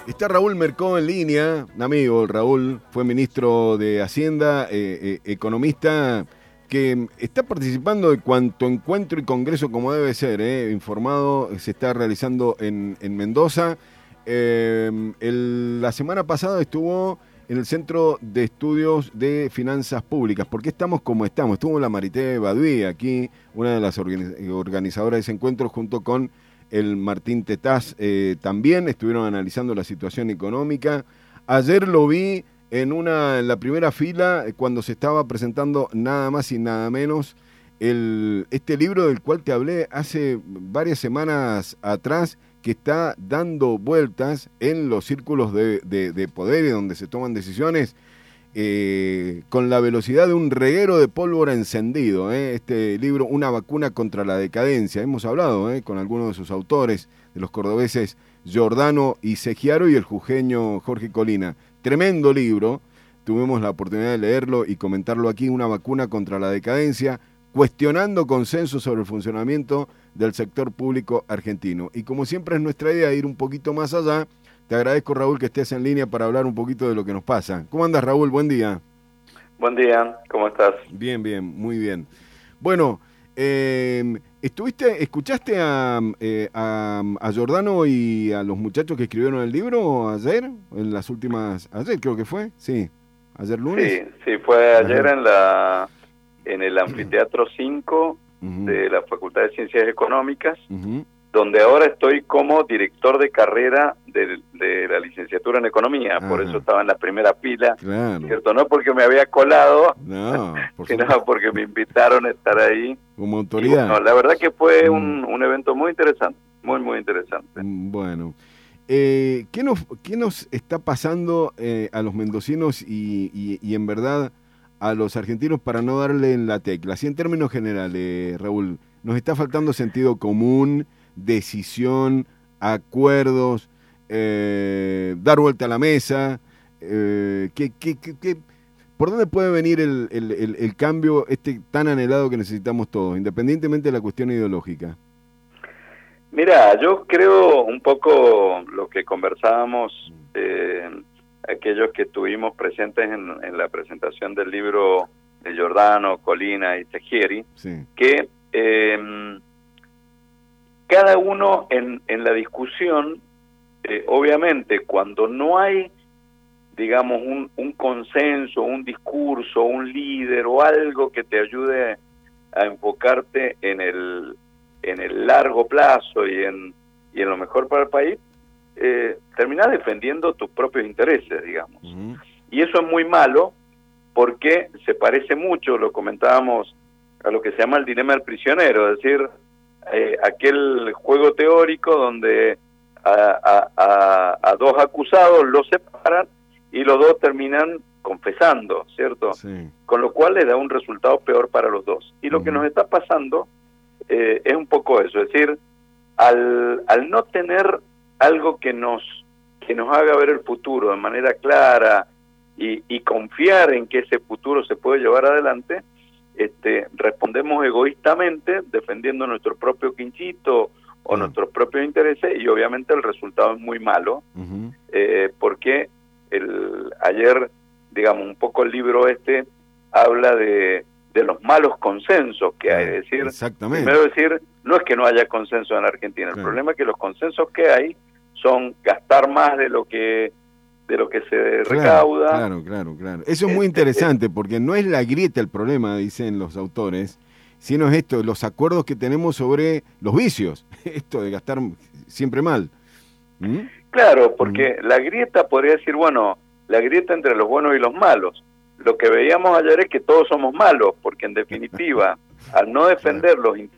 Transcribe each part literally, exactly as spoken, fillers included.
Está Raúl Mercó en línea, un amigo. Raúl fue ministro de Hacienda, eh, eh, economista, que está participando de cuanto encuentro y congreso como debe ser, eh, informado, se está realizando en, en Mendoza. Eh, el, la semana pasada estuvo en el Centro de Estudios de Finanzas Públicas. ¿Por qué estamos como estamos? Estuvo la Marité Baduy aquí, una de las organizadoras de ese encuentro, junto con el Martín Tetaz, eh, también estuvieron analizando la situación económica. Ayer lo vi en una en la primera fila cuando se estaba presentando nada más y nada menos el, este libro del cual te hablé hace varias semanas atrás, que está dando vueltas en los círculos de, de, de poder y donde se toman decisiones eh, con la velocidad de un reguero de pólvora encendido. Eh. Este libro, Una vacuna contra la decadencia. Hemos hablado eh, con algunos de sus autores, de los cordobeses Giordano y Segiaro y el jujeño Jorge Colina. Tremendo libro, tuvimos la oportunidad de leerlo y comentarlo aquí. Una vacuna contra la decadencia, cuestionando consensos sobre el funcionamiento del sector público argentino. Y como siempre es nuestra idea ir un poquito más allá. Te agradezco, Raúl, que estés en línea para hablar un poquito de lo que nos pasa. ¿Cómo andas, Raúl? Buen día. Buen día, ¿cómo estás? Bien, bien, muy bien. Bueno, eh, ¿estuviste, escuchaste a, eh, a, a Giordano y a los muchachos que escribieron el libro ayer? En las últimas, ayer creo que fue, sí, ayer lunes. Sí, sí, fue ayer en la en el Anfiteatro cinco uh-huh. de la Facultad de Ciencias Económicas, uh-huh. donde ahora estoy como director de carrera de, de la licenciatura en Economía. Ajá. Por eso estaba en la primera fila, claro. ¿Cierto? No porque me había colado, no, por sino supuesto. Porque me invitaron a estar ahí. Como autoridad. Y bueno, la verdad que fue mm. un, un evento muy interesante, muy, muy interesante. Bueno, eh, ¿qué, nos, ¿qué nos está pasando eh, a los mendocinos y, y, y en verdad a los argentinos para no darle en la tecla? Así en términos generales, Raúl, ¿nos está faltando sentido común, decisión, acuerdos, eh, dar vuelta a la mesa? Eh, ¿qué, qué, qué, qué, ¿Por dónde puede venir el, el, el, el cambio este tan anhelado que necesitamos todos, independientemente de la cuestión ideológica? Mira, yo creo un poco lo que conversábamos, eh, aquellos que estuvimos presentes en, en la presentación del libro de Giordano, Colina y Segieri, sí. que eh, cada uno en, en la discusión, eh, obviamente, cuando no hay, digamos, un, un consenso, un discurso, un líder o algo que te ayude a enfocarte en el, en el largo plazo y en, y en lo mejor para el país, eh, terminás defendiendo tus propios intereses, digamos. Uh-huh. Y eso es muy malo porque se parece mucho, lo comentábamos, a lo que se llama el dilema del prisionero, es decir, Eh, aquel juego teórico donde a, a, a, a dos acusados los separan y los dos terminan confesando, ¿cierto? Sí. Con lo cual les da un resultado peor para los dos. Y lo uh-huh. que nos está pasando eh, es un poco eso, es decir, al, al no tener algo que nos, que nos haga ver el futuro de manera clara y, y confiar en que ese futuro se puede llevar adelante, Este, respondemos egoístamente defendiendo nuestro propio quinchito o uh-huh. nuestros propios intereses, y obviamente el resultado es muy malo, uh-huh. eh, porque el, ayer, digamos, un poco el libro este habla de, de los malos consensos que hay, es decir, primero decir, no es que no haya consenso en la Argentina, el claro. problema es que los consensos que hay son gastar más de lo que de lo que se recauda. Claro, claro, claro. Eso es muy interesante, porque no es la grieta el problema, dicen los autores, sino es esto, los acuerdos que tenemos sobre los vicios, esto de gastar siempre mal. ¿Mm? Claro, porque ¿Mm? la grieta podría decir, bueno, la grieta entre los buenos y los malos. Lo que veíamos ayer es que todos somos malos, porque en definitiva, al no defender claro. los...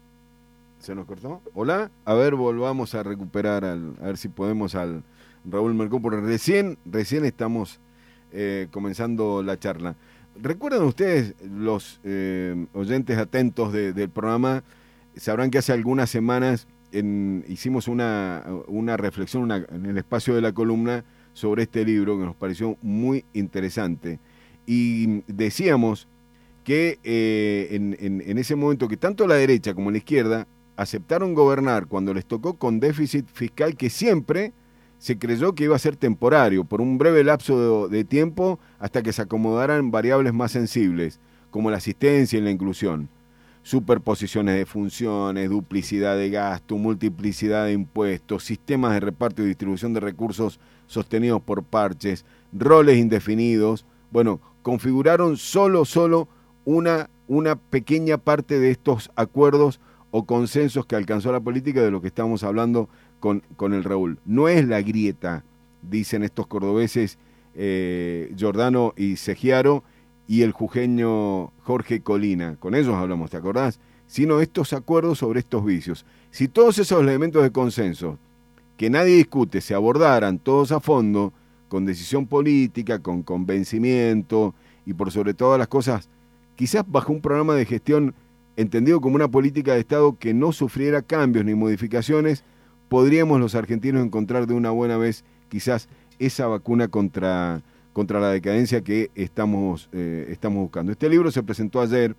¿Se nos cortó? ¿Hola? A ver, volvamos a recuperar, al, a ver si podemos al... Raúl Mercó, porque recién, recién estamos eh, comenzando la charla. ¿Recuerdan ustedes, los eh, oyentes atentos de, del programa, sabrán que hace algunas semanas en, hicimos una, una reflexión una, en el espacio de la columna sobre este libro que nos pareció muy interesante? Y decíamos que eh, en, en, en ese momento que tanto la derecha como la izquierda aceptaron gobernar cuando les tocó con déficit fiscal que siempre se creyó que iba a ser temporario, por un breve lapso de, de tiempo, hasta que se acomodaran variables más sensibles, como la asistencia y la inclusión. Superposiciones de funciones, duplicidad de gasto, multiplicidad de impuestos, sistemas de reparto y distribución de recursos sostenidos por parches, roles indefinidos. Bueno, configuraron solo, solo una, una pequeña parte de estos acuerdos o consensos que alcanzó la política, de lo que estamos hablando con, con el Raúl. No es la grieta, dicen estos cordobeses eh, Giordano y Segiaro, y el jujeño Jorge Colina, con ellos hablamos, ¿te acordás? Sino estos acuerdos sobre estos vicios. Si todos esos elementos de consenso, que nadie discute, se abordaran todos a fondo, con decisión política, con convencimiento, y por sobre todas las cosas, quizás bajo un programa de gestión entendido como una política de Estado que no sufriera cambios ni modificaciones, podríamos los argentinos encontrar de una buena vez quizás esa vacuna contra... contra la decadencia que estamos, eh, estamos buscando. Este libro se presentó ayer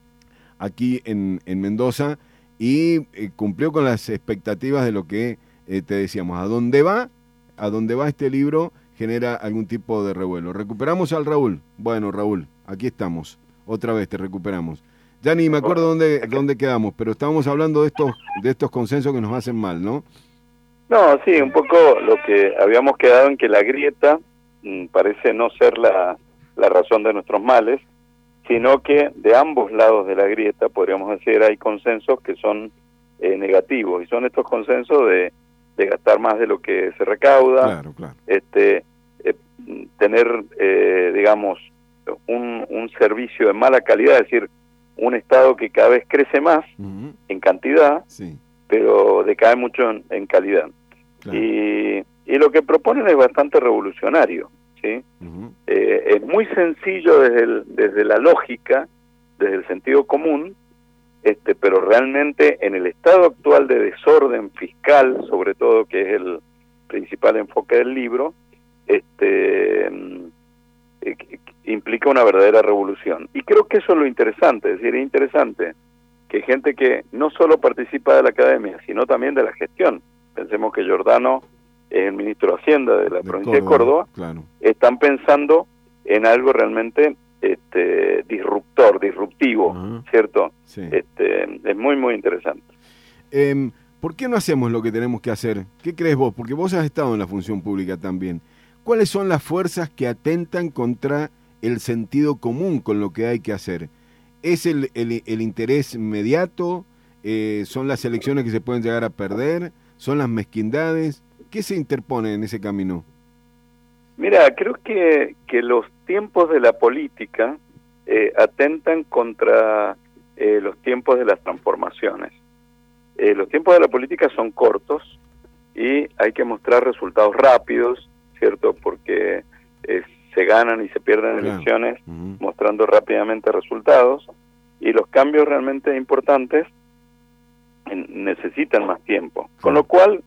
aquí en, en Mendoza y eh, cumplió con las expectativas de lo que eh, te decíamos. ¿A dónde va? A dónde va este libro genera algún tipo de revuelo. ¿Recuperamos al Raúl? Bueno, Raúl, aquí estamos. Otra vez te recuperamos. Ya ni me acuerdo dónde, dónde quedamos, pero estábamos hablando de estos, de estos consensos que nos hacen mal, ¿no? No, sí, un poco lo que habíamos quedado en que la grieta parece no ser la, la razón de nuestros males, sino que de ambos lados de la grieta, podríamos decir, hay consensos que son eh, negativos, y son estos consensos de, de gastar más de lo que se recauda, claro, claro. este eh, tener, eh, digamos, un, un servicio de mala calidad, es decir, un Estado que cada vez crece más uh-huh. en cantidad, sí. pero decae mucho en, en calidad. Claro. Y Y lo que proponen es bastante revolucionario, ¿sí? Uh-huh. Eh, es muy sencillo desde, el, desde la lógica, desde el sentido común, este, pero realmente en el estado actual de desorden fiscal, sobre todo, que es el principal enfoque del libro, este, eh, implica una verdadera revolución. Y creo que eso es lo interesante, es decir, es interesante que gente que no solo participa de la academia, sino también de la gestión, pensemos que Giordano es el ministro de Hacienda de la de provincia Córdoba, de Córdoba, claro. están pensando en algo realmente este, disruptor, disruptivo, uh-huh. ¿cierto? Sí. Este, es muy, muy interesante. Eh, ¿Por qué no hacemos lo que tenemos que hacer? ¿Qué crees vos? Porque vos has estado en la función pública también. ¿Cuáles son las fuerzas que atentan contra el sentido común con lo que hay que hacer? ¿Es el, el, el interés inmediato? Eh, ¿Son las elecciones que se pueden llegar a perder? ¿Son las mezquindades? ¿Qué se interpone en ese camino? Mira, creo que, que los tiempos de la política eh, atentan contra eh, los tiempos de las transformaciones. Eh, los tiempos de la política son cortos y hay que mostrar resultados rápidos, ¿cierto? Porque eh, se ganan y se pierden claro. elecciones uh-huh. mostrando rápidamente resultados, y los cambios realmente importantes eh, necesitan más tiempo. Claro. Con lo cual,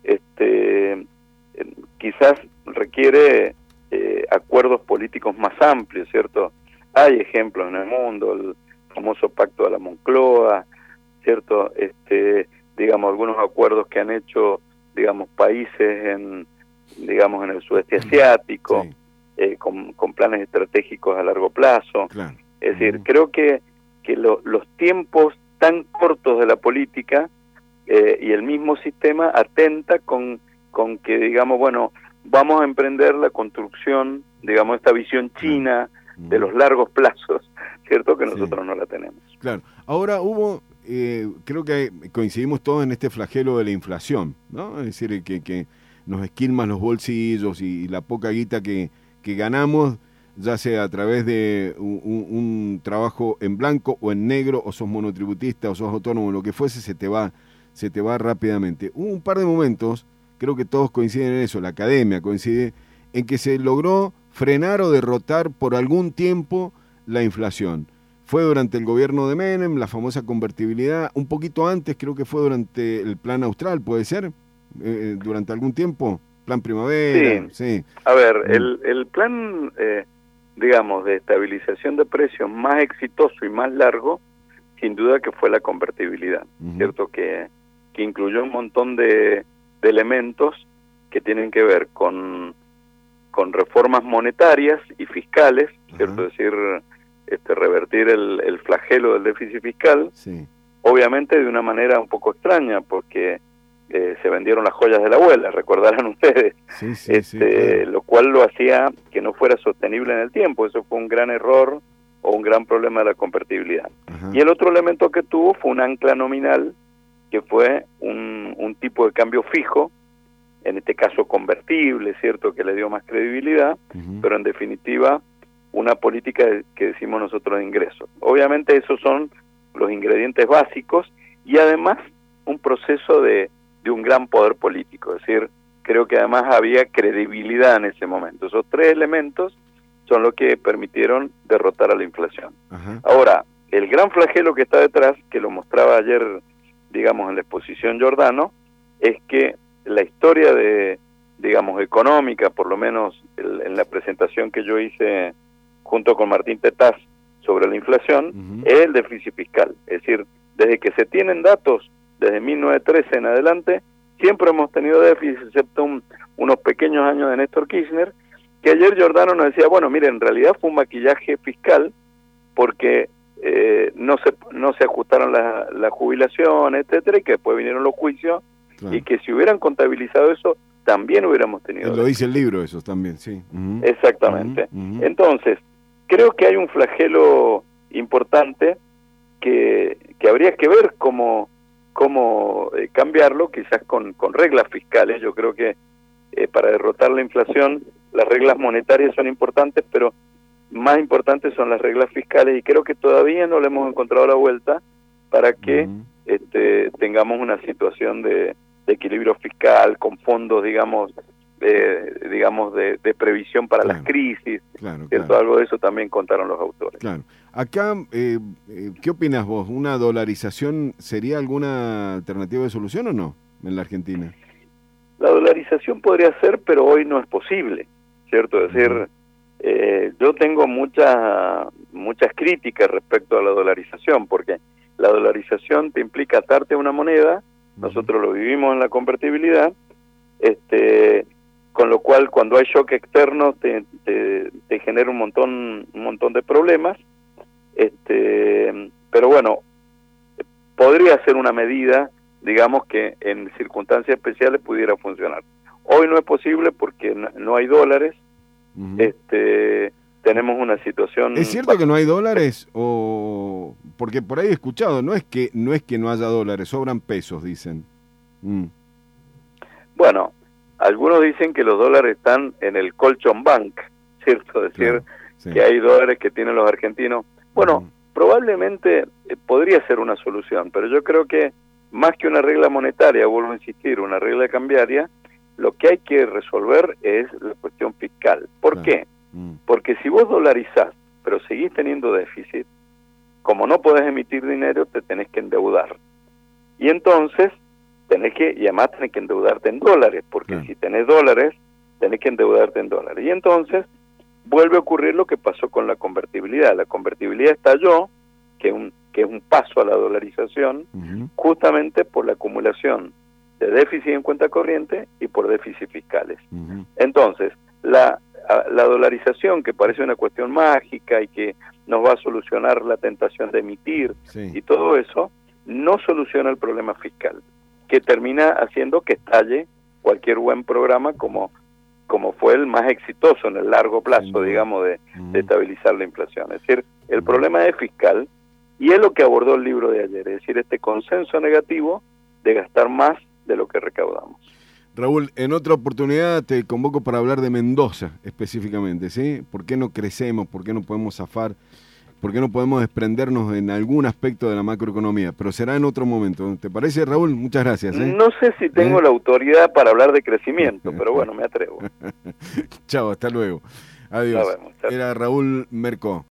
este eh, quizás requiere eh, acuerdos políticos más amplios, ¿cierto? Hay ejemplos en el mundo, el famoso Pacto de la Moncloa, ¿cierto? Este, digamos, algunos acuerdos que han hecho, digamos, países en, digamos, en el sudeste asiático, sí. eh, con, con planes estratégicos a largo plazo. Claro. Es decir, uh-huh. creo que, que lo, los tiempos tan cortos de la política eh, y el mismo sistema atenta con, con que, digamos, bueno, vamos a emprender la construcción, digamos, esta visión china uh-huh. de los largos plazos, ¿cierto? Que nosotros sí. no la tenemos. Claro. Ahora hubo, eh, creo que coincidimos todos en este flagelo de la inflación, ¿no? Es decir, que, que nos esquilman los bolsillos y, y la poca guita que, que ganamos, ya sea a través de un, un, un trabajo en blanco o en negro, o sos monotributista o sos autónomo, lo que fuese, se te va, se te va rápidamente. Hubo un par de momentos, creo que todos coinciden en eso, la academia coincide, en que se logró frenar o derrotar por algún tiempo la inflación. Fue durante el gobierno de Menem, la famosa convertibilidad, un poquito antes, creo que fue durante el Plan Austral, ¿puede ser? Eh, durante algún tiempo, Plan Primavera. Sí, sí. A ver, el, el plan, eh, digamos, de estabilización de precios más exitoso y más largo, sin duda que fue la convertibilidad, uh-huh. ¿cierto? Que, que incluyó un montón de, de elementos que tienen que ver con, con reformas monetarias y fiscales, ¿cierto? Es decir, este, revertir el, el flagelo del déficit fiscal, sí. Obviamente de una manera un poco extraña, porque eh, se vendieron las joyas de la abuela, recordarán ustedes, sí, sí, este, sí, claro. Lo cual lo hacía que no fuera sostenible en el tiempo. Eso fue un gran error o un gran problema de la convertibilidad. Ajá. Y el otro elemento que tuvo fue un ancla nominal, que fue un, un tipo de cambio fijo, en este caso convertible, ¿cierto?, que le dio más credibilidad, uh-huh. pero en definitiva una política que decimos nosotros de ingresos. Obviamente esos son los ingredientes básicos y además un proceso de, de un gran poder político, es decir, creo que además había credibilidad en ese momento. Esos tres elementos son los que permitieron derrotar a la inflación. Uh-huh. Ahora, el gran flagelo que está detrás, que lo mostraba ayer, digamos, en la exposición Giordano, es que la historia de, digamos, económica, por lo menos el, en la presentación que yo hice junto con Martín Tetaz sobre la inflación, uh-huh. es el déficit fiscal. Es decir, desde que se tienen datos, desde mil novecientos trece en adelante, siempre hemos tenido déficit, excepto un, unos pequeños años de Néstor Kirchner, que ayer Giordano nos decía, bueno, mire, en realidad fue un maquillaje fiscal, porque eh, no se no se ajustaron las la jubilaciones, etcétera, y que después vinieron los juicios, claro. y que si hubieran contabilizado eso, también hubiéramos tenido. Lo dice el libro eso también, sí. Uh-huh. Exactamente. Uh-huh. Entonces, creo que hay un flagelo importante que, que habría que ver cómo, cómo eh, cambiarlo, quizás con, con reglas fiscales. Yo creo que eh, para derrotar la inflación, las reglas monetarias son importantes, pero más importantes son las reglas fiscales, y creo que todavía no le hemos encontrado la vuelta para que uh-huh. este, tengamos una situación de, de equilibrio fiscal, con fondos, digamos, de, digamos de, de previsión para claro. las crisis, claro, ¿cierto? Claro. Algo de eso también contaron los autores. Claro. Acá, eh, eh, ¿qué opinas vos? ¿Una dolarización sería alguna alternativa de solución o no en la Argentina? La dolarización podría ser, pero hoy no es posible, ¿cierto? Es decir, eh, yo tengo muchas muchas críticas respecto a la dolarización, porque la dolarización te implica atarte a una moneda, uh-huh. nosotros lo vivimos en la convertibilidad, este con lo cual cuando hay shock externo te, te, te genera un montón un montón de problemas, este pero bueno, podría ser una medida, digamos, que en circunstancias especiales pudiera funcionar. Hoy no es posible porque no, no hay dólares, uh-huh. este tenemos una situación... ¿Es cierto que no hay dólares? O porque por ahí he escuchado, no es que no es que no haya dólares, sobran pesos, dicen. Mm. Bueno, algunos dicen que los dólares están en el colchón bank, ¿cierto? Es decir, claro, sí. que hay dólares que tienen los argentinos. Bueno, uh-huh. probablemente eh, podría ser una solución, pero yo creo que más que una regla monetaria, vuelvo a insistir, una regla cambiaria, lo que hay que resolver es la cuestión fiscal. ¿Por claro. qué? Mm. Porque si vos dolarizás, pero seguís teniendo déficit, como no podés emitir dinero, te tenés que endeudar. Y entonces, tenés que, y además tenés que endeudarte en dólares, porque claro. si tenés dólares, tenés que endeudarte en dólares. Y entonces, vuelve a ocurrir lo que pasó con la convertibilidad. La convertibilidad estalló, que, un, que es un paso a la dolarización, uh-huh. justamente por la acumulación de déficit en cuenta corriente y por déficit fiscales. Uh-huh. Entonces, la, la dolarización, que parece una cuestión mágica y que nos va a solucionar la tentación de emitir sí. y todo eso, no soluciona el problema fiscal, que termina haciendo que estalle cualquier buen programa como, como fue el más exitoso en el largo plazo, sí. digamos, de, uh-huh. de estabilizar la inflación. Es decir, el uh-huh. problema es fiscal, y es lo que abordó el libro de ayer, es decir, este consenso negativo de gastar más de lo que recaudamos. Raúl, en otra oportunidad te convoco para hablar de Mendoza específicamente, ¿sí? ¿Por qué no crecemos? ¿Por qué no podemos zafar? ¿Por qué no podemos desprendernos en algún aspecto de la macroeconomía? Pero será en otro momento. ¿Te parece, Raúl? Muchas gracias. ¿eh? No sé si tengo ¿Eh? la autoridad para hablar de crecimiento, pero bueno, me atrevo. Chao, hasta luego. Adiós. Era Raúl Mercó.